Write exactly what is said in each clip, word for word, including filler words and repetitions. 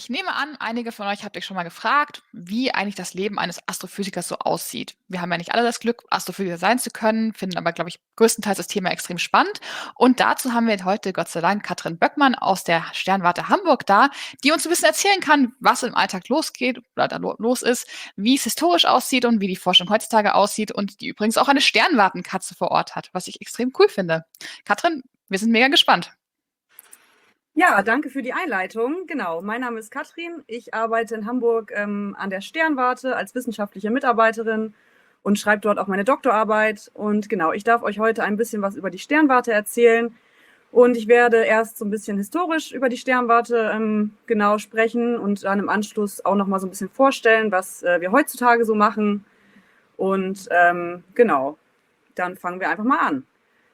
Ich nehme an, einige von euch habt euch schon mal gefragt, wie eigentlich das Leben eines Astrophysikers so aussieht. Wir haben ja nicht alle das Glück, Astrophysiker sein zu können, finden aber, glaube ich, größtenteils das Thema extrem spannend. Und dazu haben wir heute Gott sei Dank Katrin Böckmann aus der Sternwarte Hamburg da, die uns ein bisschen erzählen kann, was im Alltag losgeht oder da lo- los ist, wie es historisch aussieht und wie die Forschung heutzutage aussieht und die übrigens auch eine Sternwartenkatze vor Ort hat, was ich extrem cool finde. Katrin, wir sind mega gespannt. Ja, danke für die Einleitung. Genau, mein Name ist Katrin. Ich arbeite in Hamburg ähm, an der Sternwarte als wissenschaftliche Mitarbeiterin und schreibe dort auch meine Doktorarbeit. Und genau, ich darf euch heute ein bisschen was über die Sternwarte erzählen. Und ich werde erst so ein bisschen historisch über die Sternwarte ähm, genau sprechen und dann im Anschluss auch noch mal so ein bisschen vorstellen, was äh, wir heutzutage so machen. Und ähm, genau, dann fangen wir einfach mal an.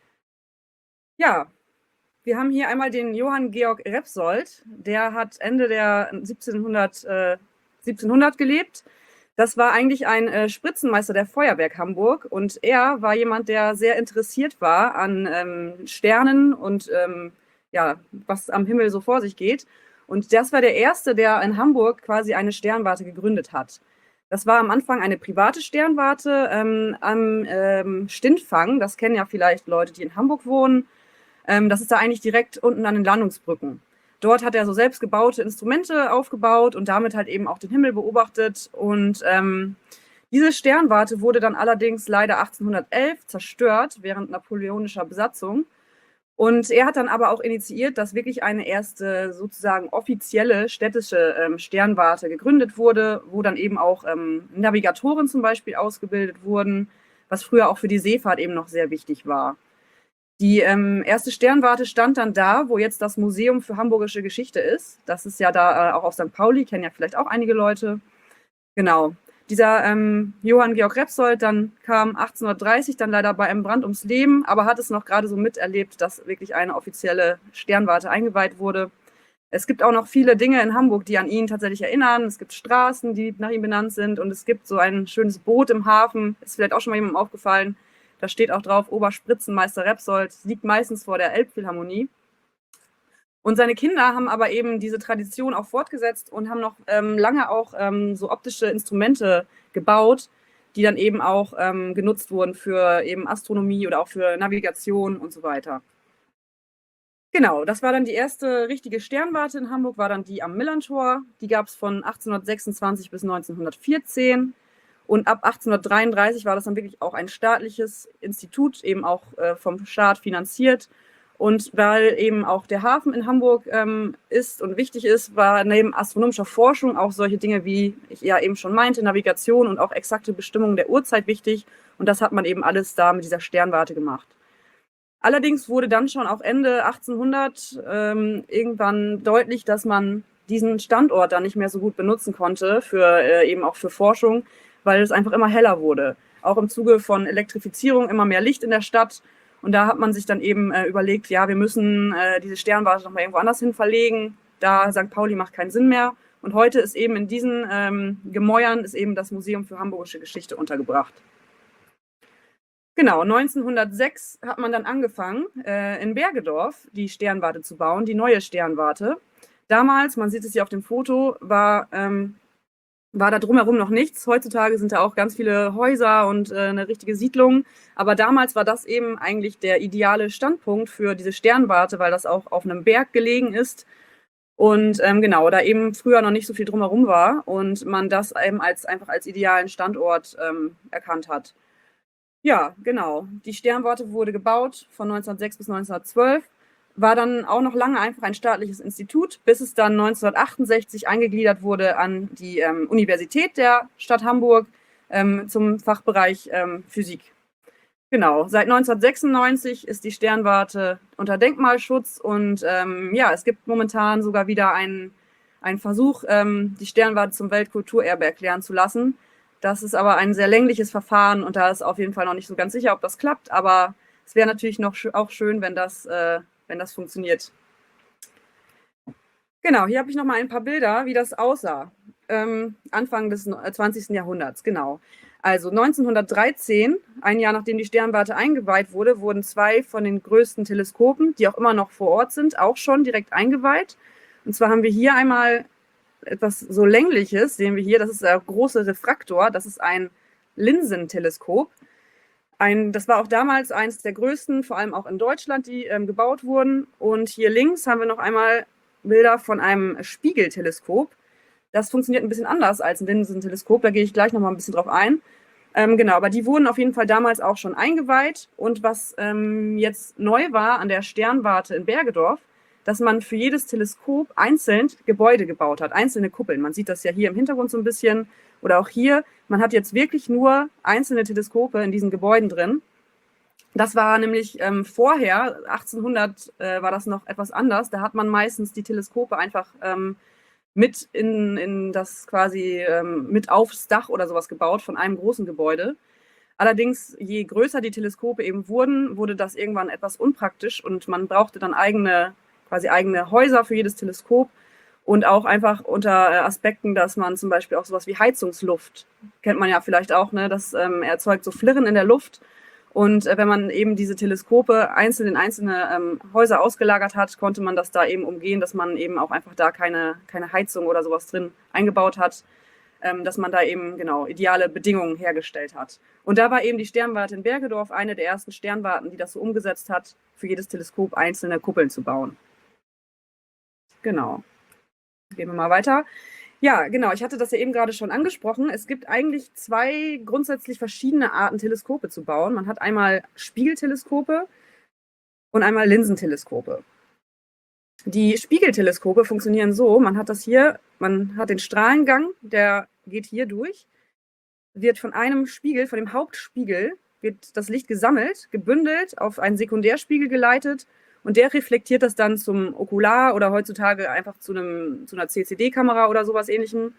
Ja, wir haben hier einmal den Johann Georg Repsold. Der hat Ende der siebzehnhundert, äh, siebzehnhundert gelebt. Das war eigentlich ein äh, Spritzenmeister der Feuerwerk Hamburg. Und er war jemand, der sehr interessiert war an ähm, Sternen und ähm, ja, was am Himmel so vor sich geht. Und das war der Erste, der in Hamburg quasi eine Sternwarte gegründet hat. Das war am Anfang eine private Sternwarte ähm, am ähm, Stintfang. Das kennen ja vielleicht Leute, die in Hamburg wohnen. Ähm, das ist da eigentlich direkt unten an den Landungsbrücken. Dort hat er so selbstgebaute Instrumente aufgebaut und damit halt eben auch den Himmel beobachtet. Und ähm, diese Sternwarte wurde dann allerdings leider achtzehnhundertelf zerstört während napoleonischer Besatzung. Und er hat dann aber auch initiiert, dass wirklich eine erste sozusagen offizielle städtische ähm, Sternwarte gegründet wurde, wo dann eben auch ähm, Navigatoren zum Beispiel ausgebildet wurden, was früher auch für die Seefahrt eben noch sehr wichtig war. Die ähm, erste Sternwarte stand dann da, wo jetzt das Museum für Hamburgische Geschichte ist. Das ist ja da äh, auch auf Sankt Pauli, kennen ja vielleicht auch einige Leute. Genau. Dieser ähm, Johann Georg Repsold dann kam achtzehnhundertdreißig dann leider bei einem Brand ums Leben, aber hat es noch gerade so miterlebt, dass wirklich eine offizielle Sternwarte eingeweiht wurde. Es gibt auch noch viele Dinge in Hamburg, die an ihn tatsächlich erinnern. Es gibt Straßen, die nach ihm benannt sind, und es gibt so ein schönes Boot im Hafen. Ist vielleicht auch schon mal jemandem aufgefallen. Da steht auch drauf, Oberspritzenmeister Repsold, liegt meistens vor der Elbphilharmonie. Und seine Kinder haben aber eben diese Tradition auch fortgesetzt und haben noch ähm, lange auch ähm, so optische Instrumente gebaut, die dann eben auch ähm, genutzt wurden für eben Astronomie oder auch für Navigation und so weiter. Genau, das war dann die erste richtige Sternwarte in Hamburg, war dann die am Millantor. Die gab es von achtzehnhundertsechsundzwanzig bis neunzehnhundertvierzehn. Und ab achtzehnhundertdreiunddreißig war das dann wirklich auch ein staatliches Institut, eben auch äh, vom Staat finanziert. Und weil eben auch der Hafen in Hamburg ähm, ist und wichtig ist, war neben astronomischer Forschung auch solche Dinge, wie ich ja eben schon meinte, Navigation und auch exakte Bestimmung der Uhrzeit wichtig. Und das hat man eben alles da mit dieser Sternwarte gemacht. Allerdings wurde dann schon auch Ende achtzehnhundert ähm, irgendwann deutlich, dass man diesen Standort dann nicht mehr so gut benutzen konnte, für, äh, eben auch für Forschung, weil es einfach immer heller wurde. Auch im Zuge von Elektrifizierung immer mehr Licht in der Stadt. Und da hat man sich dann eben äh, überlegt, ja, wir müssen äh, diese Sternwarte noch mal irgendwo anders hin verlegen. Da Sankt Pauli macht keinen Sinn mehr. Und heute ist eben in diesen ähm, Gemäuern ist eben das Museum für Hamburgische Geschichte untergebracht. Genau, neunzehnhundertsechs hat man dann angefangen, äh, in Bergedorf die Sternwarte zu bauen, die neue Sternwarte. Damals, man sieht es hier auf dem Foto, war, ähm, war da drumherum noch nichts. Heutzutage sind da auch ganz viele Häuser und äh, eine richtige Siedlung. Aber damals war das eben eigentlich der ideale Standpunkt für diese Sternwarte, weil das auch auf einem Berg gelegen ist. Und ähm, genau, da eben früher noch nicht so viel drumherum war und man das eben als, einfach als idealen Standort ähm, erkannt hat. Ja, genau. Die Sternwarte wurde gebaut von neunzehnhundertsechs bis neunzehnhundertzwölf, war dann auch noch lange einfach ein staatliches Institut, bis es dann neunzehnhundertachtundsechzig eingegliedert wurde an die ähm, Universität der Stadt Hamburg ähm, zum Fachbereich ähm, Physik. Genau, seit neunzehnhundertsechsundneunzig ist die Sternwarte unter Denkmalschutz und ähm, ja, es gibt momentan sogar wieder einen, einen Versuch, ähm, die Sternwarte zum Weltkulturerbe erklären zu lassen. Das ist aber ein sehr längliches Verfahren und da ist auf jeden Fall noch nicht so ganz sicher, ob das klappt, aber es wäre natürlich noch sch- auch schön, wenn das, äh, wenn das funktioniert. Genau, hier habe ich noch mal ein paar Bilder, wie das aussah. Ähm, Anfang des zwanzigsten Jahrhunderts, genau. Also neunzehnhundertdreizehn, ein Jahr nachdem die Sternwarte eingeweiht wurde, wurden zwei von den größten Teleskopen, die auch immer noch vor Ort sind, auch schon direkt eingeweiht. Und zwar haben wir hier einmal etwas so Längliches, sehen wir hier, das ist der große Refraktor, das ist ein Linsenteleskop. Ein, das war auch damals eines der größten, vor allem auch in Deutschland, die ähm, gebaut wurden. Und hier links haben wir noch einmal Bilder von einem Spiegelteleskop. Das funktioniert ein bisschen anders als ein Linsenteleskop, da gehe ich gleich noch mal ein bisschen drauf ein. Ähm, genau, aber die wurden auf jeden Fall damals auch schon eingeweiht. Und was ähm, jetzt neu war an der Sternwarte in Bergedorf, dass man für jedes Teleskop einzeln Gebäude gebaut hat, einzelne Kuppeln. Man sieht das ja hier im Hintergrund so ein bisschen oder auch hier. Man hat jetzt wirklich nur einzelne Teleskope in diesen Gebäuden drin. Das war nämlich ähm, vorher, achtzehnhundert, äh, war das noch etwas anders. Da hat man meistens die Teleskope einfach ähm, mit in, in das quasi ähm, mit aufs Dach oder sowas gebaut von einem großen Gebäude. Allerdings, je größer die Teleskope eben wurden, wurde das irgendwann etwas unpraktisch und man brauchte dann eigene, quasi eigene Häuser für jedes Teleskop und auch einfach unter Aspekten, dass man zum Beispiel auch sowas wie Heizungsluft, kennt man ja vielleicht auch, ne, das ähm, erzeugt so Flirren in der Luft. Und äh, wenn man eben diese Teleskope einzeln in einzelne ähm, Häuser ausgelagert hat, konnte man das da eben umgehen, dass man eben auch einfach da keine, keine Heizung oder sowas drin eingebaut hat, ähm, dass man da eben genau ideale Bedingungen hergestellt hat. Und da war eben die Sternwarte in Bergedorf eine der ersten Sternwarten, die das so umgesetzt hat, für jedes Teleskop einzelne Kuppeln zu bauen. Genau. Gehen wir mal weiter. Ja, genau. Ich hatte das ja eben gerade schon angesprochen. Es gibt eigentlich zwei grundsätzlich verschiedene Arten, Teleskope zu bauen. Man hat einmal Spiegelteleskope und einmal Linsenteleskope. Die Spiegelteleskope funktionieren so, man hat das hier, man hat den Strahlengang, der geht hier durch, wird von einem Spiegel, von dem Hauptspiegel, wird das Licht gesammelt, gebündelt, auf einen Sekundärspiegel geleitet und der reflektiert das dann zum Okular oder heutzutage einfach zu, einem, zu einer C C D-Kamera oder sowas ähnlichem.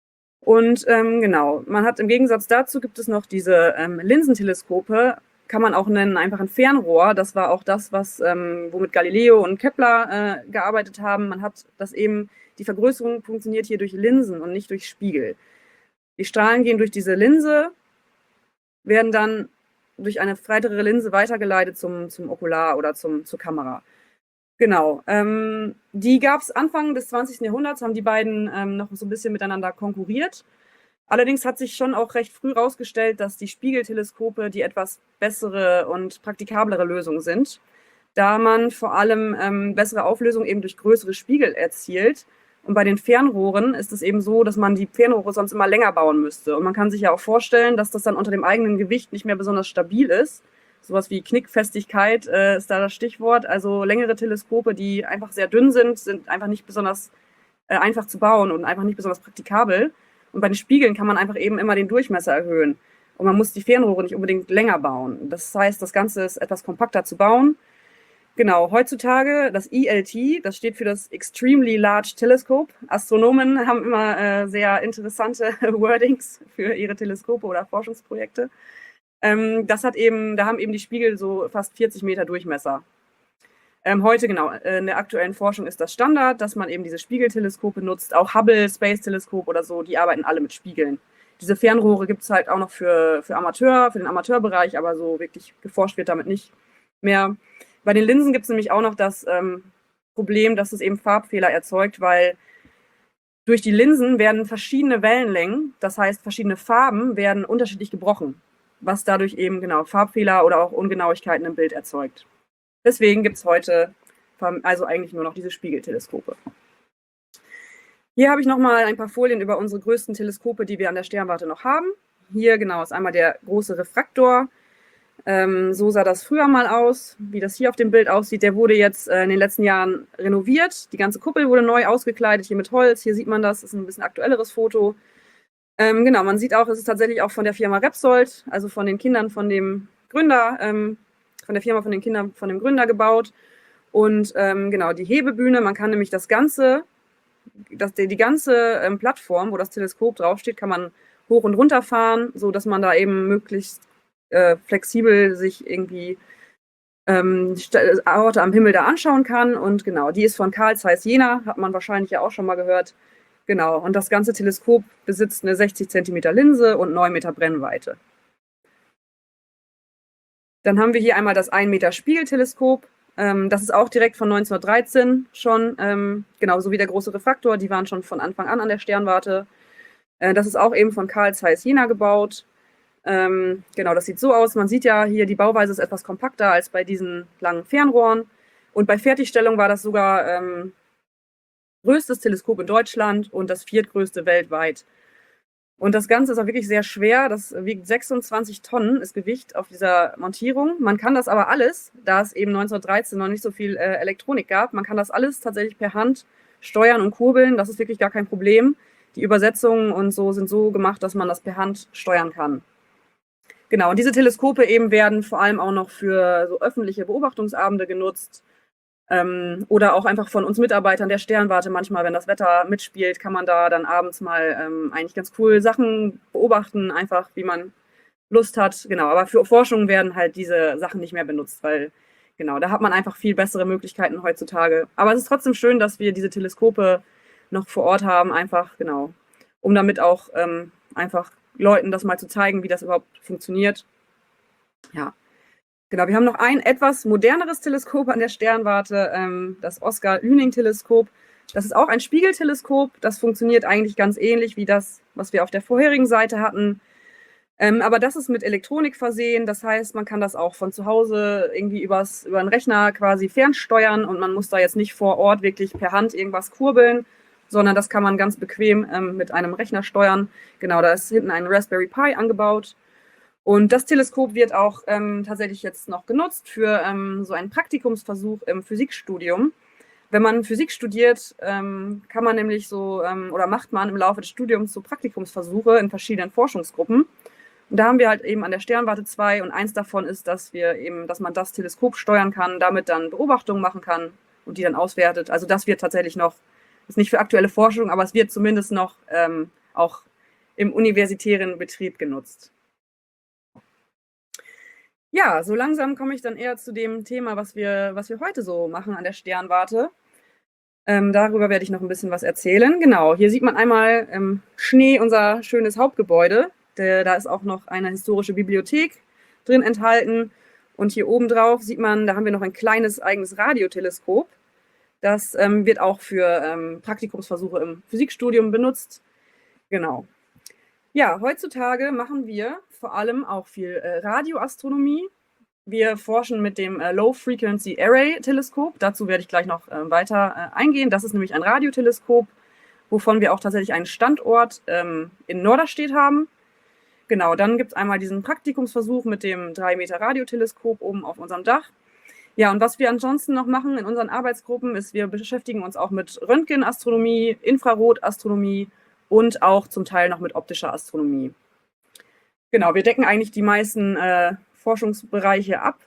Und ähm, genau, man hat im Gegensatz dazu gibt es noch diese ähm, Linsenteleskope, kann man auch nennen, einfach ein Fernrohr. Das war auch das, was, ähm, womit Galileo und Kepler äh, gearbeitet haben. Man hat das eben, die Vergrößerung funktioniert hier durch Linsen und nicht durch Spiegel. Die Strahlen gehen durch diese Linse, werden dann durch eine breitere Linse weitergeleitet zum, zum Okular oder zum, zur Kamera. Genau. Ähm, die gab es Anfang des zwanzigsten Jahrhunderts, haben die beiden ähm, noch so ein bisschen miteinander konkurriert. Allerdings hat sich schon auch recht früh herausgestellt, dass die Spiegelteleskope die etwas bessere und praktikablere Lösung sind, da man vor allem ähm, bessere Auflösung eben durch größere Spiegel erzielt. Und bei den Fernrohren ist es eben so, dass man die Fernrohre sonst immer länger bauen müsste. Und man kann sich ja auch vorstellen, dass das dann unter dem eigenen Gewicht nicht mehr besonders stabil ist. Sowas wie Knickfestigkeit äh, ist da das Stichwort. Also längere Teleskope, die einfach sehr dünn sind, sind einfach nicht besonders äh, einfach zu bauen und einfach nicht besonders praktikabel. Und bei den Spiegeln kann man einfach eben immer den Durchmesser erhöhen. Und man muss die Fernrohre nicht unbedingt länger bauen. Das heißt, das Ganze ist etwas kompakter zu bauen. Genau, heutzutage das E L T, das steht für das Extremely Large Telescope. Astronomen haben immer äh, sehr interessante Wordings für ihre Teleskope oder Forschungsprojekte. Ähm, das hat eben, da haben eben die Spiegel so fast vierzig Meter Durchmesser. Ähm, heute, genau, in der aktuellen Forschung ist das Standard, dass man eben diese Spiegelteleskope nutzt. Auch Hubble Space Teleskop oder so, die arbeiten alle mit Spiegeln. Diese Fernrohre gibt es halt auch noch für, für Amateur, für den Amateurbereich, aber so wirklich geforscht wird damit nicht mehr. Bei den Linsen gibt es nämlich auch noch das ähm, Problem, dass es eben Farbfehler erzeugt, weil durch die Linsen werden verschiedene Wellenlängen, das heißt verschiedene Farben, werden unterschiedlich gebrochen, was dadurch eben genau Farbfehler oder auch Ungenauigkeiten im Bild erzeugt. Deswegen gibt es heute also eigentlich nur noch diese Spiegelteleskope. Hier habe ich nochmal ein paar Folien über unsere größten Teleskope, die wir an der Sternwarte noch haben. Hier genau ist einmal der große Refraktor. Ähm, so sah das früher mal aus, wie das hier auf dem Bild aussieht. Der wurde jetzt äh, in den letzten Jahren renoviert. Die ganze Kuppel wurde neu ausgekleidet, hier mit Holz. Hier sieht man das, das ist ein bisschen aktuelleres Foto. Ähm, genau, man sieht auch, es ist tatsächlich auch von der Firma Repsold, also von den Kindern von dem Gründer, ähm, von der Firma von den Kindern von dem Gründer gebaut. Und ähm, genau, die Hebebühne, man kann nämlich das ganze, das, die, die ganze ähm, Plattform, wo das Teleskop draufsteht, kann man hoch und runter fahren, sodass man da eben möglichst äh, flexibel sich irgendwie ähm, Orte am Himmel da anschauen kann. Und genau, die ist von Carl Zeiss Jena, hat man wahrscheinlich ja auch schon mal gehört. Genau, und das ganze Teleskop besitzt eine sechzig Zentimeter Linse und neun Meter Brennweite. Dann haben wir hier einmal das ein Meter Spiegelteleskop. Ähm, das ist auch direkt von neunzehnhundertdreizehn schon, ähm, genauso wie der große Refraktor. Die waren schon von Anfang an an der Sternwarte. Äh, das ist auch eben von Carl Zeiss Jena gebaut. Ähm, genau, das sieht so aus. Man sieht ja hier, die Bauweise ist etwas kompakter als bei diesen langen Fernrohren. Und bei Fertigstellung war das sogar ähm, größtes Teleskop in Deutschland und das viertgrößte weltweit. Und das Ganze ist auch wirklich sehr schwer. Das wiegt sechsundzwanzig Tonnen, ist Gewicht auf dieser Montierung. Man kann das aber alles, da es eben neunzehnhundertdreizehn noch nicht so viel äh, Elektronik gab, man kann das alles tatsächlich per Hand steuern und kurbeln. Das ist wirklich gar kein Problem. Die Übersetzungen und so sind so gemacht, dass man das per Hand steuern kann. Genau, und diese Teleskope eben werden vor allem auch noch für so öffentliche Beobachtungsabende genutzt. Ähm, oder auch einfach von uns Mitarbeitern der Sternwarte manchmal, wenn das Wetter mitspielt, kann man da dann abends mal ähm, eigentlich ganz cool Sachen beobachten, einfach wie man Lust hat. Genau, aber für Forschung werden halt diese Sachen nicht mehr benutzt, weil genau, da hat man einfach viel bessere Möglichkeiten heutzutage. Aber es ist trotzdem schön, dass wir diese Teleskope noch vor Ort haben, einfach, genau, um damit auch ähm, einfach Leuten das mal zu zeigen, wie das überhaupt funktioniert. Ja. Genau, wir haben noch ein etwas moderneres Teleskop an der Sternwarte, ähm, das Oskar-Lüning-Teleskop. Das ist auch ein Spiegelteleskop. Das funktioniert eigentlich ganz ähnlich wie das, was wir auf der vorherigen Seite hatten. Ähm, aber das ist mit Elektronik versehen. Das heißt, man kann das auch von zu Hause irgendwie übers, über einen Rechner quasi fernsteuern und man muss da jetzt nicht vor Ort wirklich per Hand irgendwas kurbeln, sondern das kann man ganz bequem ähm, mit einem Rechner steuern. Genau, da ist hinten ein Raspberry Pi angebaut. Und das Teleskop wird auch ähm, tatsächlich jetzt noch genutzt für ähm, so einen Praktikumsversuch im Physikstudium. Wenn man Physik studiert, ähm, kann man nämlich so ähm, oder macht man im Laufe des Studiums so Praktikumsversuche in verschiedenen Forschungsgruppen. Und da haben wir halt eben an der Sternwarte zwei und eins davon ist, dass wir eben, dass man das Teleskop steuern kann, damit dann Beobachtungen machen kann und die dann auswertet. Also das wird tatsächlich noch, ist nicht für aktuelle Forschung, aber es wird zumindest noch ähm, auch im universitären Betrieb genutzt. Ja, so langsam komme ich dann eher zu dem Thema, was wir, was wir heute so machen an der Sternwarte. Ähm, darüber werde ich noch ein bisschen was erzählen. Genau, hier sieht man einmal im Schnee unser schönes Hauptgebäude. Der, da ist auch noch eine historische Bibliothek drin enthalten. Und hier oben drauf sieht man, da haben wir noch ein kleines eigenes Radioteleskop. Das ähm, wird auch für ähm, Praktikumsversuche im Physikstudium benutzt. Genau. Ja, heutzutage machen wir vor allem auch viel äh, Radioastronomie. Wir forschen mit dem äh, Low Frequency Array Teleskop. Dazu werde ich gleich noch äh, weiter äh, eingehen. Das ist nämlich ein Radioteleskop, wovon wir auch tatsächlich einen Standort ähm, in Norderstedt haben. Genau, dann gibt es einmal diesen Praktikumsversuch mit dem drei Meter Radioteleskop oben auf unserem Dach. Ja, und was wir ansonsten noch machen in unseren Arbeitsgruppen ist, wir beschäftigen uns auch mit Röntgenastronomie, Infrarotastronomie und auch zum Teil noch mit optischer Astronomie. Genau, wir decken eigentlich die meisten äh, Forschungsbereiche ab.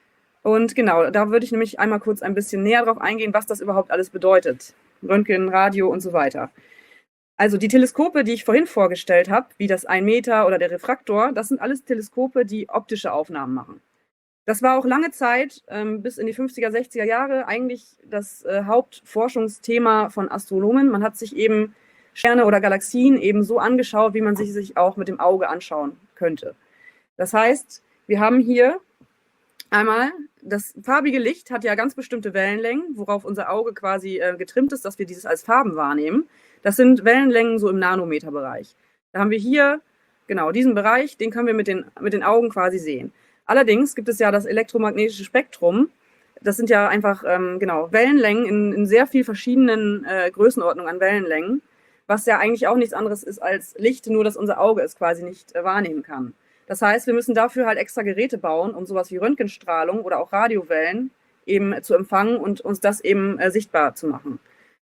Und genau, da würde ich nämlich einmal kurz ein bisschen näher drauf eingehen, was das überhaupt alles bedeutet. Röntgen, Radio und so weiter. Also die Teleskope, die ich vorhin vorgestellt habe, wie das ein Meter oder der Refraktor, das sind alles Teleskope, die optische Aufnahmen machen. Das war auch lange Zeit, ähm, bis in die fünfziger, sechziger Jahre, eigentlich das äh, Hauptforschungsthema von Astronomen. Man hat sich eben Sterne oder Galaxien eben so angeschaut, wie man sich sich auch mit dem Auge anschauen könnte. Das heißt, wir haben hier einmal, das farbige Licht hat ja ganz bestimmte Wellenlängen, worauf unser Auge quasi äh, getrimmt ist, dass wir dieses als Farben wahrnehmen. Das sind Wellenlängen so im Nanometerbereich. Da haben wir hier, genau, diesen Bereich, den können wir mit den, mit den Augen quasi sehen. Allerdings gibt es ja das elektromagnetische Spektrum. Das sind ja einfach, ähm, genau, Wellenlängen in, in sehr viel verschiedenen äh, Größenordnungen an Wellenlängen, was ja eigentlich auch nichts anderes ist als Licht, nur dass unser Auge es quasi nicht äh, wahrnehmen kann. Das heißt, wir müssen dafür halt extra Geräte bauen, um sowas wie Röntgenstrahlung oder auch Radiowellen eben zu empfangen und uns das eben äh, sichtbar zu machen.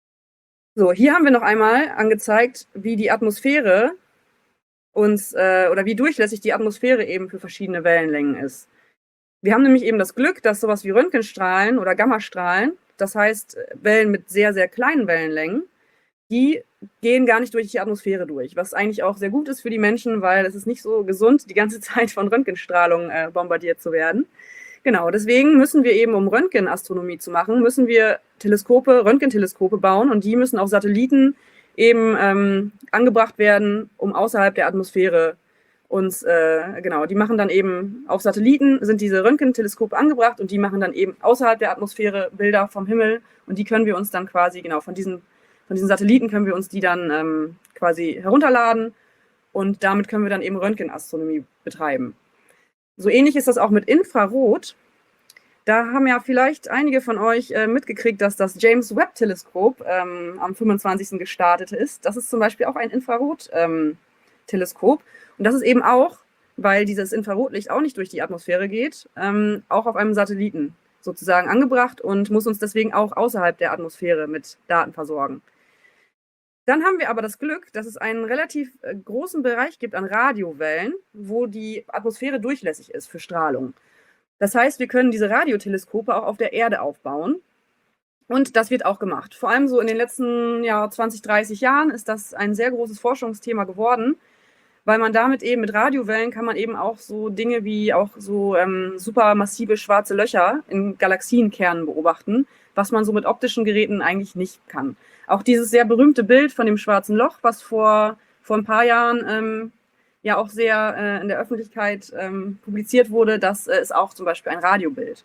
So, hier haben wir noch einmal angezeigt, wie die Atmosphäre uns äh, oder wie durchlässig die Atmosphäre eben für verschiedene Wellenlängen ist. Wir haben nämlich eben das Glück, dass sowas wie Röntgenstrahlen oder Gammastrahlen, das heißt Wellen mit sehr, sehr kleinen Wellenlängen, die gehen gar nicht durch die Atmosphäre durch, was eigentlich auch sehr gut ist für die Menschen, weil es ist nicht so gesund, die ganze Zeit von Röntgenstrahlung äh, bombardiert zu werden. Genau, deswegen müssen wir eben, um Röntgenastronomie zu machen, müssen wir Teleskope, Röntgenteleskope bauen und die müssen auf Satelliten eben ähm, angebracht werden, um außerhalb der Atmosphäre uns, äh, genau, die machen dann eben auf Satelliten, sind diese Röntgenteleskope angebracht und die machen dann eben außerhalb der Atmosphäre Bilder vom Himmel und die können wir uns dann quasi, genau, von diesen, von diesen Satelliten können wir uns die dann ähm, quasi herunterladen und damit können wir dann eben Röntgenastronomie betreiben. So ähnlich ist das auch mit Infrarot. Da haben ja vielleicht einige von euch äh, mitgekriegt, dass das James Webb-Teleskop ähm, am fünfundzwanzigsten gestartet ist. Das ist zum Beispiel auch ein Infrarot-Teleskop. Ähm, und das ist eben auch, weil dieses Infrarotlicht auch nicht durch die Atmosphäre geht, ähm, auch auf einem Satelliten sozusagen angebracht und muss uns deswegen auch außerhalb der Atmosphäre mit Daten versorgen. Dann haben wir aber das Glück, dass es einen relativ äh, großen Bereich gibt an Radiowellen, wo die Atmosphäre durchlässig ist für Strahlung. Das heißt, wir können diese Radioteleskope auch auf der Erde aufbauen. Und das wird auch gemacht. Vor allem so in den letzten ja, zwanzig, dreißig Jahren ist das ein sehr großes Forschungsthema geworden, weil man damit eben mit Radiowellen kann man eben auch so Dinge wie auch so ähm, supermassive schwarze Löcher in Galaxienkernen beobachten, was man so mit optischen Geräten eigentlich nicht kann. Auch dieses sehr berühmte Bild von dem schwarzen Loch, was vor, vor ein paar Jahren ähm, ja auch sehr äh, in der Öffentlichkeit ähm, publiziert wurde, das äh, ist auch zum Beispiel ein Radiobild.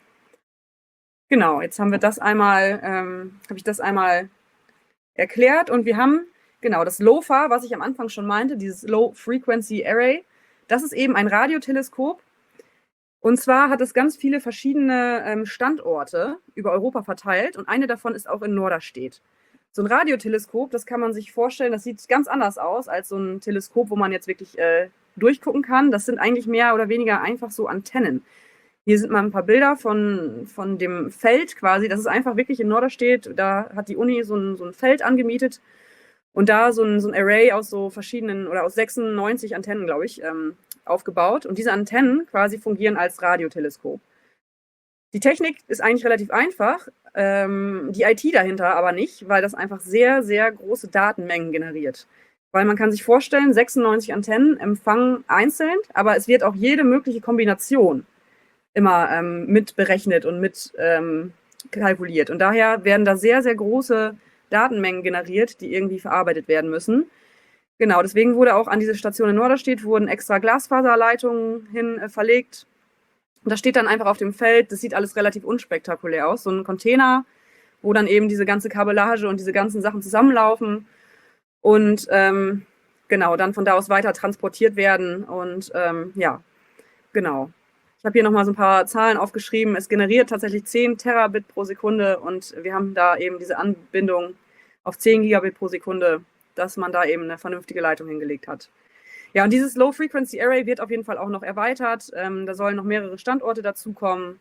Genau, jetzt haben wir das einmal, ähm, habe ich das einmal erklärt und wir haben genau das LOFAR, was ich am Anfang schon meinte, dieses Low Frequency Array, das ist eben ein Radioteleskop. Und zwar hat es ganz viele verschiedene ähm, Standorte über Europa verteilt und eine davon ist auch in Norderstedt. So ein Radioteleskop, das kann man sich vorstellen, das sieht ganz anders aus als so ein Teleskop, wo man jetzt wirklich äh, durchgucken kann. Das sind eigentlich mehr oder weniger einfach so Antennen. Hier sind mal ein paar Bilder von, von dem Feld quasi. Das ist einfach wirklich in Norderstedt. Da hat die Uni so ein, so ein Feld angemietet und da so ein, so ein Array aus so verschiedenen oder aus sechsundneunzig Antennen, glaube ich, ähm, aufgebaut. Und diese Antennen quasi fungieren als Radioteleskop. Die Technik ist eigentlich relativ einfach, ähm, die I T dahinter aber nicht, weil das einfach sehr, sehr große Datenmengen generiert. Weil man kann sich vorstellen, sechsundneunzig Antennen empfangen einzeln, aber es wird auch jede mögliche Kombination immer ähm, mit berechnet und mit ähm, kalkuliert. Und daher werden da sehr, sehr große Datenmengen generiert, die irgendwie verarbeitet werden müssen. Genau, deswegen wurde auch an diese Station in Norderstedt wurden extra Glasfaserleitungen hin äh, verlegt. Und das steht dann einfach auf dem Feld. Das sieht alles relativ unspektakulär aus. So ein Container, wo dann eben diese ganze Kabellage und diese ganzen Sachen zusammenlaufen und ähm, genau, dann von da aus weiter transportiert werden. Und ähm, ja, genau. Ich habe hier nochmal so ein paar Zahlen aufgeschrieben. Es generiert tatsächlich zehn Terabit pro Sekunde und wir haben da eben diese Anbindung auf zehn Gigabit pro Sekunde, dass man da eben eine vernünftige Leitung hingelegt hat. Ja, und dieses Low Frequency Array wird auf jeden Fall auch noch erweitert. Ähm, da sollen noch mehrere Standorte dazukommen.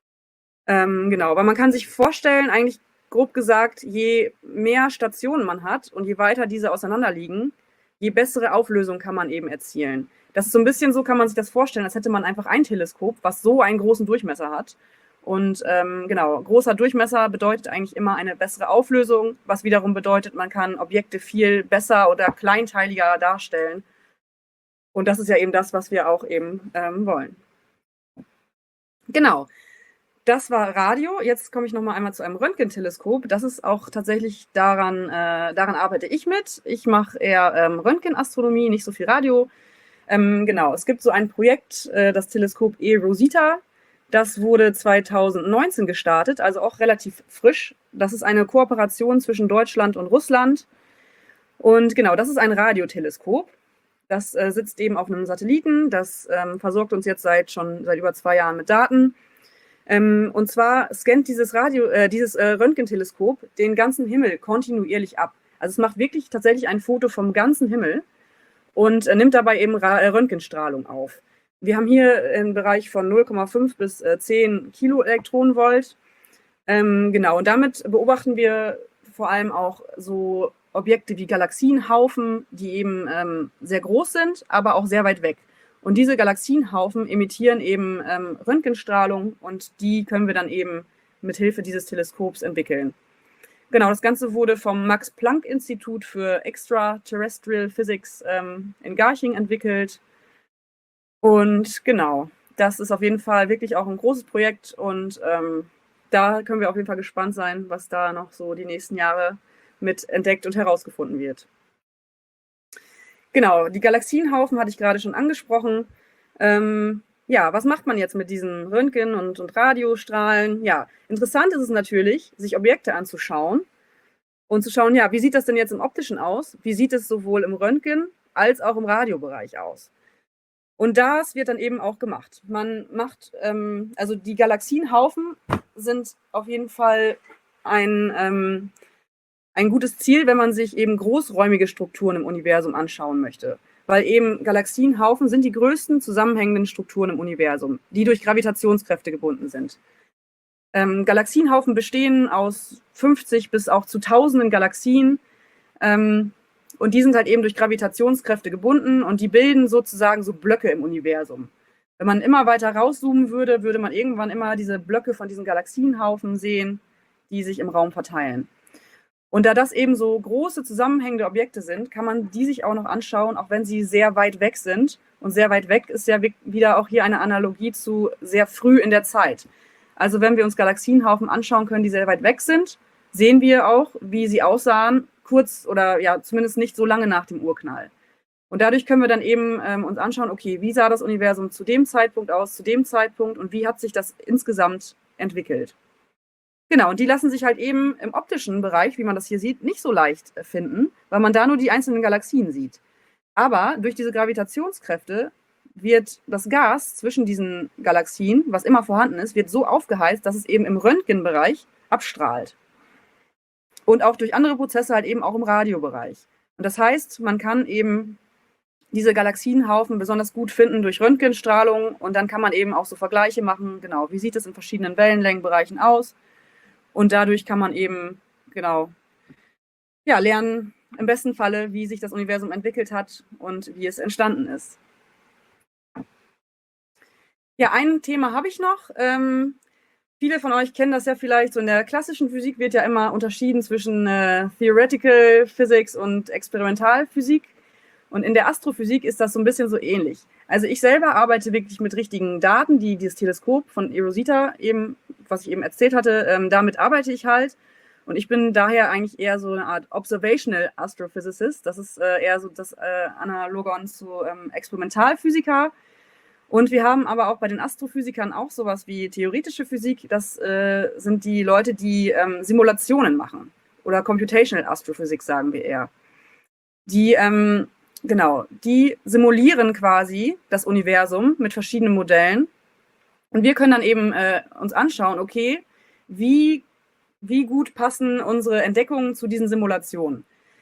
Ähm, genau, aber man kann sich vorstellen, eigentlich grob gesagt, je mehr Stationen man hat und je weiter diese auseinander liegen, je bessere Auflösung kann man eben erzielen. Das ist so ein bisschen so, kann man sich das vorstellen, als hätte man einfach ein Teleskop, was so einen großen Durchmesser hat. Und ähm, genau, großer Durchmesser bedeutet eigentlich immer eine bessere Auflösung, was wiederum bedeutet, man kann Objekte viel besser oder kleinteiliger darstellen. Und das ist ja eben das, was wir auch eben ähm, wollen. Genau, das war Radio. Jetzt komme ich noch mal einmal zu einem Röntgenteleskop. Das ist auch tatsächlich daran, äh, daran arbeite ich mit. Ich mache eher ähm, Röntgenastronomie, nicht so viel Radio. Ähm, genau, es gibt so ein Projekt, äh, das Teleskop eROSITA. Das wurde zweitausendneunzehn gestartet, also auch relativ frisch. Das ist eine Kooperation zwischen Deutschland und Russland. Und genau, das ist ein Radioteleskop. Das äh, sitzt eben auf einem Satelliten. Das ähm, versorgt uns jetzt seit schon seit über zwei Jahren mit Daten. Ähm, und zwar scannt dieses Radio, äh, dieses äh, Röntgenteleskop den ganzen Himmel kontinuierlich ab. Also es macht wirklich tatsächlich ein Foto vom ganzen Himmel und äh, nimmt dabei eben Ra äh, Röntgenstrahlung auf. Wir haben hier einen Bereich von null Komma fünf bis äh, zehn Kiloelektronenvolt. Ähm, genau, und damit beobachten wir vor allem auch so Objekte wie Galaxienhaufen, die eben ähm, sehr groß sind, aber auch sehr weit weg. Und diese Galaxienhaufen emittieren eben ähm, Röntgenstrahlung und die können wir dann eben mit Hilfe dieses Teleskops entwickeln. Genau, das Ganze wurde vom Max-Planck-Institut für Extraterrestrial Physics ähm, in Garching entwickelt. Und genau, das ist auf jeden Fall wirklich auch ein großes Projekt und ähm, da können wir auf jeden Fall gespannt sein, was da noch so die nächsten Jahre mit entdeckt und herausgefunden wird. Genau, die Galaxienhaufen hatte ich gerade schon angesprochen. Ähm, ja, was macht man jetzt mit diesen Röntgen- und, und Radiostrahlen? Ja, interessant ist es natürlich, sich Objekte anzuschauen und zu schauen, ja, wie sieht das denn jetzt im Optischen aus? Wie sieht es sowohl im Röntgen als auch im Radiobereich aus? Und das wird dann eben auch gemacht. Man macht, ähm, also die Galaxienhaufen sind auf jeden Fall ein, ähm, ein gutes Ziel, wenn man sich eben großräumige Strukturen im Universum anschauen möchte. Weil eben Galaxienhaufen sind die größten zusammenhängenden Strukturen im Universum, die durch Gravitationskräfte gebunden sind. Ähm, Galaxienhaufen bestehen aus fünfzig bis auch zu tausenden Galaxien. Ähm, und die sind halt eben durch Gravitationskräfte gebunden und die bilden sozusagen so Blöcke im Universum. Wenn man immer weiter rauszoomen würde, würde man irgendwann immer diese Blöcke von diesen Galaxienhaufen sehen, die sich im Raum verteilen. Und da das eben so große zusammenhängende Objekte sind, kann man die sich auch noch anschauen, auch wenn sie sehr weit weg sind. Und sehr weit weg ist ja wieder auch hier eine Analogie zu sehr früh in der Zeit. Also wenn wir uns Galaxienhaufen anschauen können, die sehr weit weg sind, sehen wir auch, wie sie aussahen, kurz oder ja zumindest nicht so lange nach dem Urknall. Und dadurch können wir dann eben ähm, uns anschauen, okay, wie sah das Universum zu dem Zeitpunkt aus, zu dem Zeitpunkt und wie hat sich das insgesamt entwickelt. Genau, und die lassen sich halt eben im optischen Bereich, wie man das hier sieht, nicht so leicht finden, weil man da nur die einzelnen Galaxien sieht. Aber durch diese Gravitationskräfte wird das Gas zwischen diesen Galaxien, was immer vorhanden ist, wird so aufgeheizt, dass es eben im Röntgenbereich abstrahlt. Und auch durch andere Prozesse halt eben auch im Radiobereich. Und das heißt, man kann eben diese Galaxienhaufen besonders gut finden durch Röntgenstrahlung und dann kann man eben auch so Vergleiche machen, genau, wie sieht es in verschiedenen Wellenlängenbereichen aus? Und dadurch kann man eben, genau, ja, lernen, im besten Falle, wie sich das Universum entwickelt hat und wie es entstanden ist. Ja, ein Thema habe ich noch. Ähm, viele von euch kennen das ja vielleicht, so in der klassischen Physik wird ja immer unterschieden zwischen äh, Theoretical Physics und Experimentalphysik. Und in der Astrophysik ist das so ein bisschen so ähnlich. Also ich selber arbeite wirklich mit richtigen Daten, die dieses Teleskop von eROSITA eben, was ich eben erzählt hatte, ähm, damit arbeite ich halt. Und ich bin daher eigentlich eher so eine Art Observational Astrophysicist. Das ist äh, eher so das äh, Analogon zu ähm, Experimentalphysiker. Und wir haben aber auch bei den Astrophysikern auch sowas wie theoretische Physik. Das äh, sind die Leute, die ähm, Simulationen machen. Oder Computational Astrophysics sagen wir eher. Die ähm, Genau, die simulieren quasi das Universum mit verschiedenen Modellen. Und wir können dann eben äh, uns anschauen, okay, wie, wie gut passen unsere Entdeckungen zu diesen Simulationen.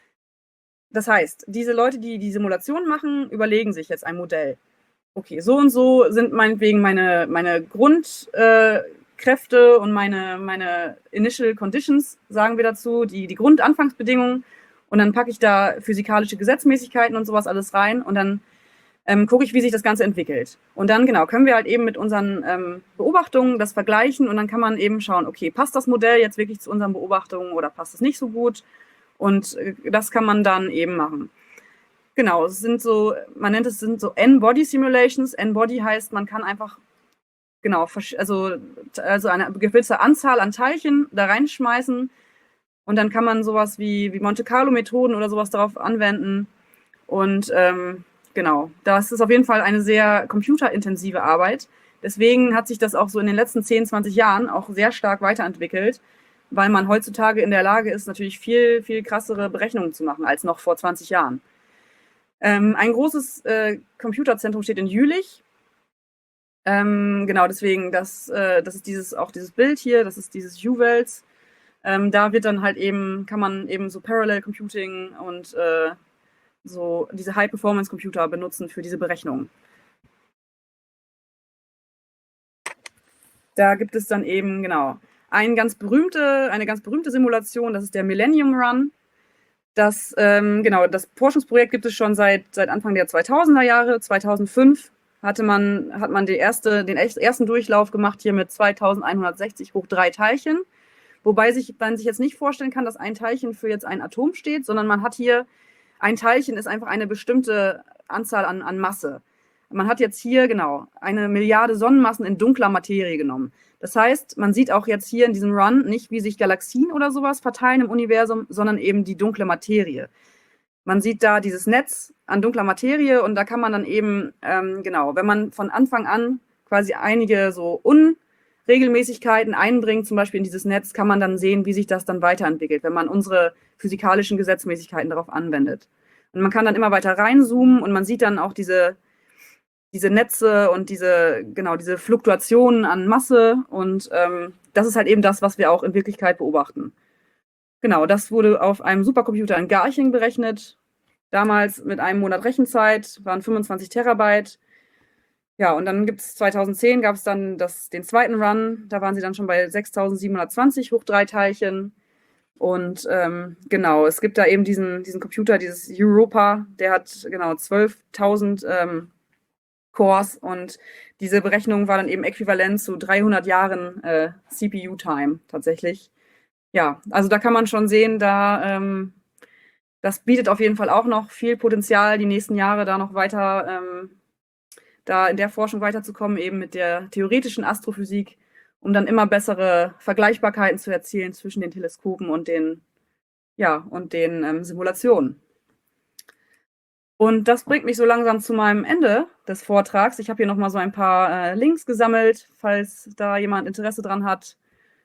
Das heißt, diese Leute, die die Simulation machen, überlegen sich jetzt ein Modell. Okay, so und so sind meinetwegen meine, meine Grundkräfte äh, und meine, meine Initial Conditions, sagen wir dazu, die, die Grundanfangsbedingungen. Und dann packe ich da physikalische Gesetzmäßigkeiten und sowas alles rein und dann ähm, gucke ich, wie sich das Ganze entwickelt. Und dann, genau, können wir halt eben mit unseren ähm, Beobachtungen das vergleichen und dann kann man eben schauen, okay, passt das Modell jetzt wirklich zu unseren Beobachtungen oder passt es nicht so gut? Und äh, das kann man dann eben machen. Genau, es sind so, man nennt es sind so N-Body Simulations. N-Body heißt, man kann einfach, genau, also, also eine gewisse Anzahl an Teilchen da reinschmeißen. Und dann kann man sowas wie, wie Monte-Carlo-Methoden oder sowas darauf anwenden. Und ähm, genau, das ist auf jeden Fall eine sehr computerintensive Arbeit. Deswegen hat sich das auch so in den letzten zehn, zwanzig Jahren auch sehr stark weiterentwickelt, weil man heutzutage in der Lage ist, natürlich viel, viel krassere Berechnungen zu machen als noch vor zwanzig Jahren. Ähm, ein großes äh, Computerzentrum steht in Jülich. Ähm, genau, deswegen, das, äh, das ist dieses, auch dieses Bild hier, das ist dieses U-Wels. Ähm, da wird dann halt eben, kann man eben so Parallel Computing und äh, so diese High-Performance-Computer benutzen für diese Berechnungen. Da gibt es dann eben, genau, ein ganz berühmte, eine ganz berühmte Simulation, das ist der Millennium Run. Das, ähm, genau, das Forschungsprojekt gibt es schon seit, seit Anfang der zweitausender Jahre. zweitausendfünf hatte man, hat man die erste, den ersten Durchlauf gemacht hier mit zweitausendeinhundertsechzig hoch drei Teilchen. Wobei sich, man sich jetzt nicht vorstellen kann, dass ein Teilchen für jetzt ein Atom steht, sondern man hat hier, ein Teilchen ist einfach eine bestimmte Anzahl an, an Masse. Man hat jetzt hier, genau, eine Milliarde Sonnenmassen in dunkler Materie genommen. Das heißt, man sieht auch jetzt hier in diesem Run nicht, wie sich Galaxien oder sowas verteilen im Universum, sondern eben die dunkle Materie. Man sieht da dieses Netz an dunkler Materie und da kann man dann eben, ähm, genau, wenn man von Anfang an quasi einige so Unregelmäßigkeiten einbringt, zum Beispiel in dieses Netz, kann man dann sehen, wie sich das dann weiterentwickelt, wenn man unsere physikalischen Gesetzmäßigkeiten darauf anwendet. Und man kann dann immer weiter reinzoomen und man sieht dann auch diese, diese Netze und diese, genau, diese Fluktuationen an Masse und ähm, das ist halt eben das, was wir auch in Wirklichkeit beobachten. Genau, das wurde auf einem Supercomputer in Garching berechnet. Damals mit einem Monat Rechenzeit, waren fünfundzwanzig Terabyte. Ja, und dann gibt es zweitausendzehn gab es dann das, den zweiten Run. Da waren sie dann schon bei sechstausendsiebenhundertzwanzig hoch drei Teilchen. Und ähm, genau, es gibt da eben diesen, diesen Computer, dieses Europa, der hat genau zwölftausend ähm, Cores und diese Berechnung war dann eben äquivalent zu dreihundert Jahren äh, C P U-Time tatsächlich. Ja, also da kann man schon sehen, da ähm, das bietet auf jeden Fall auch noch viel Potenzial, die nächsten Jahre da noch weiter, ähm, da in der Forschung weiterzukommen, eben mit der theoretischen Astrophysik, um dann immer bessere Vergleichbarkeiten zu erzielen zwischen den Teleskopen und den, ja, und den ähm, Simulationen. Und das bringt mich so langsam zu meinem Ende des Vortrags. Ich habe hier nochmal so ein paar äh, Links gesammelt, falls da jemand Interesse dran hat.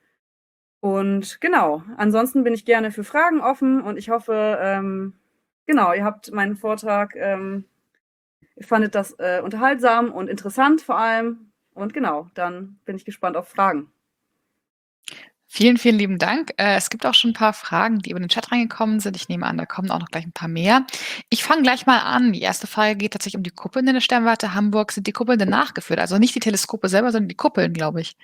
Und genau, ansonsten bin ich gerne für Fragen offen und ich hoffe, ähm, genau, ihr habt meinen Vortrag, ähm, ihr fandet das äh, unterhaltsam und interessant vor allem. Und genau, dann bin ich gespannt auf Fragen. Vielen, vielen lieben Dank. Äh, es gibt auch schon ein paar Fragen, die über den Chat reingekommen sind. Ich nehme an, da kommen auch noch gleich ein paar mehr. Ich fange gleich mal an. Die erste Frage geht tatsächlich um die Kuppeln in der Sternwarte Hamburg. Sind die Kuppeln denn nachgeführt? Also nicht die Teleskope selber, sondern die Kuppeln, glaube ich.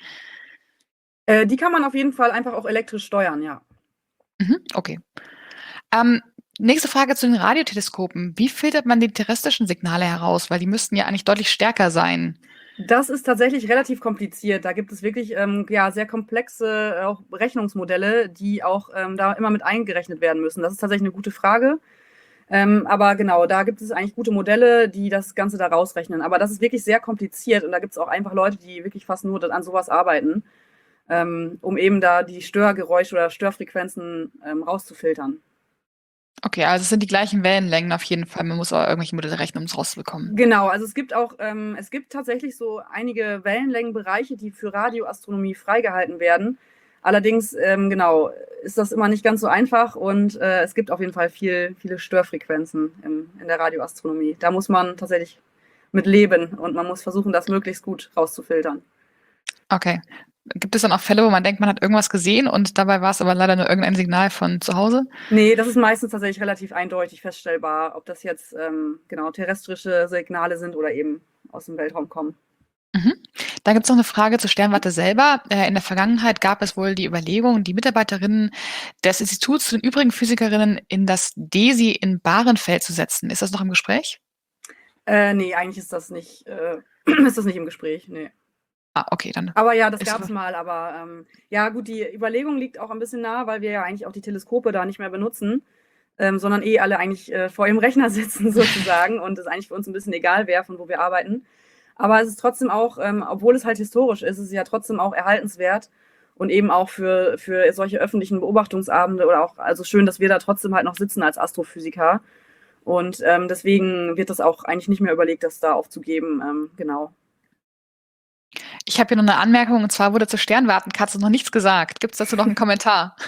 Äh, die kann man auf jeden Fall einfach auch elektrisch steuern, ja. Mhm, okay. Ähm, nächste Frage zu den Radioteleskopen. Wie filtert man die terrestrischen Signale heraus? Weil die müssten ja eigentlich deutlich stärker sein. Das ist tatsächlich relativ kompliziert. Da gibt es wirklich ähm, ja, sehr komplexe äh, auch Rechnungsmodelle, die auch ähm, da immer mit eingerechnet werden müssen. Das ist tatsächlich eine gute Frage. Ähm, aber genau, da gibt es eigentlich gute Modelle, die das Ganze da rausrechnen. Aber das ist wirklich sehr kompliziert und da gibt es auch einfach Leute, die wirklich fast nur an sowas arbeiten, ähm, um eben da die Störgeräusche oder Störfrequenzen ähm, rauszufiltern. Okay, also es sind die gleichen Wellenlängen auf jeden Fall. Man muss aber irgendwelche Modelle rechnen, um es rauszubekommen. Genau, also es gibt auch, ähm, es gibt tatsächlich so einige Wellenlängenbereiche, die für Radioastronomie freigehalten werden. Allerdings, ähm, genau, ist das immer nicht ganz so einfach und äh, es gibt auf jeden Fall viel, viele Störfrequenzen im, in der Radioastronomie. Da muss man tatsächlich mit leben und man muss versuchen, das möglichst gut rauszufiltern. Okay. Gibt es dann auch Fälle, wo man denkt, man hat irgendwas gesehen und dabei war es aber leider nur irgendein Signal von zu Hause? Nee, das ist meistens tatsächlich relativ eindeutig feststellbar, ob das jetzt ähm, genau terrestrische Signale sind oder eben aus dem Weltraum kommen. Mhm. Dann gibt es noch eine Frage zur Sternwarte selber. Äh, in der Vergangenheit gab es wohl die Überlegung, die Mitarbeiterinnen des Instituts zu den übrigen Physikerinnen in das DESI in Bahrenfeld zu setzen. Ist das noch im Gespräch? Äh, nee, eigentlich ist das nicht, äh, ist das nicht im Gespräch, nee. Ah, okay, dann. Aber ja, das ist gab es mal, aber ähm, ja gut, die Überlegung liegt auch ein bisschen nah, weil wir ja eigentlich auch die Teleskope da nicht mehr benutzen, ähm, sondern eh alle eigentlich äh, vor ihrem Rechner sitzen sozusagen und es ist eigentlich für uns ein bisschen egal, wer von wo wir arbeiten. Aber es ist trotzdem auch, ähm, obwohl es halt historisch ist, ist es ja trotzdem auch erhaltenswert und eben auch für, für solche öffentlichen Beobachtungsabende oder auch, also schön, dass wir da trotzdem halt noch sitzen als Astrophysiker. Und ähm, deswegen wird das auch eigentlich nicht mehr überlegt, das da aufzugeben. Ähm, genau. Ich habe hier noch eine Anmerkung, und zwar wurde zur Sternwartenkatze noch nichts gesagt. Gibt es dazu noch einen Kommentar?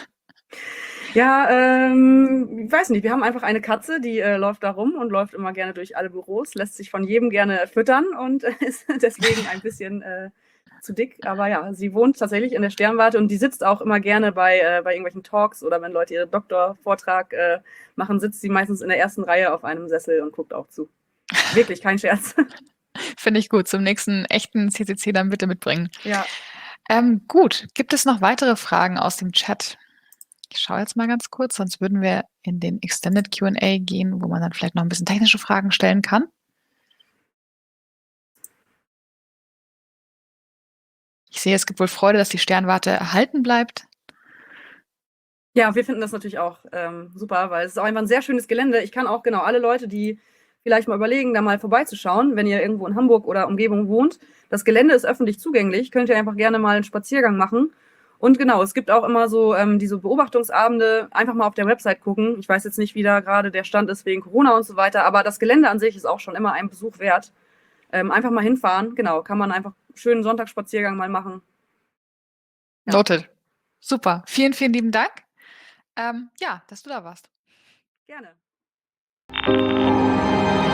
Ja, ähm, ich weiß nicht, wir haben einfach eine Katze, die äh, läuft da rum und läuft immer gerne durch alle Büros, lässt sich von jedem gerne füttern und äh, ist deswegen ein bisschen äh, zu dick. Aber ja, sie wohnt tatsächlich in der Sternwarte und die sitzt auch immer gerne bei, äh, bei irgendwelchen Talks oder wenn Leute ihren Doktorvortrag äh, machen, sitzt sie meistens in der ersten Reihe auf einem Sessel und guckt auch zu. Wirklich, kein Scherz. Finde ich gut. Zum nächsten echten C C C dann bitte mitbringen. Ja. Ähm, gut, gibt es noch weitere Fragen aus dem Chat? Ich schaue jetzt mal ganz kurz, sonst würden wir in den Extended Q and A gehen, wo man dann vielleicht noch ein bisschen technische Fragen stellen kann. Ich sehe, es gibt wohl Freude, dass die Sternwarte erhalten bleibt. Ja, wir finden das natürlich auch ähm, super, weil es ist auch einfach ein sehr schönes Gelände. Ich kann auch genau alle Leute, die vielleicht mal überlegen, da mal vorbeizuschauen, wenn ihr irgendwo in Hamburg oder Umgebung wohnt. Das Gelände ist öffentlich zugänglich, könnt ihr einfach gerne mal einen Spaziergang machen. Und genau, es gibt auch immer so ähm, diese Beobachtungsabende, einfach mal auf der Website gucken. Ich weiß jetzt nicht, wie da gerade der Stand ist wegen Corona und so weiter, aber das Gelände an sich ist auch schon immer ein Besuch wert. Ähm, einfach mal hinfahren, genau, kann man einfach einen schönen Sonntagsspaziergang mal machen. Ja. Noted. Super. Vielen, vielen lieben Dank. Ähm, ja, dass du da warst. Gerne.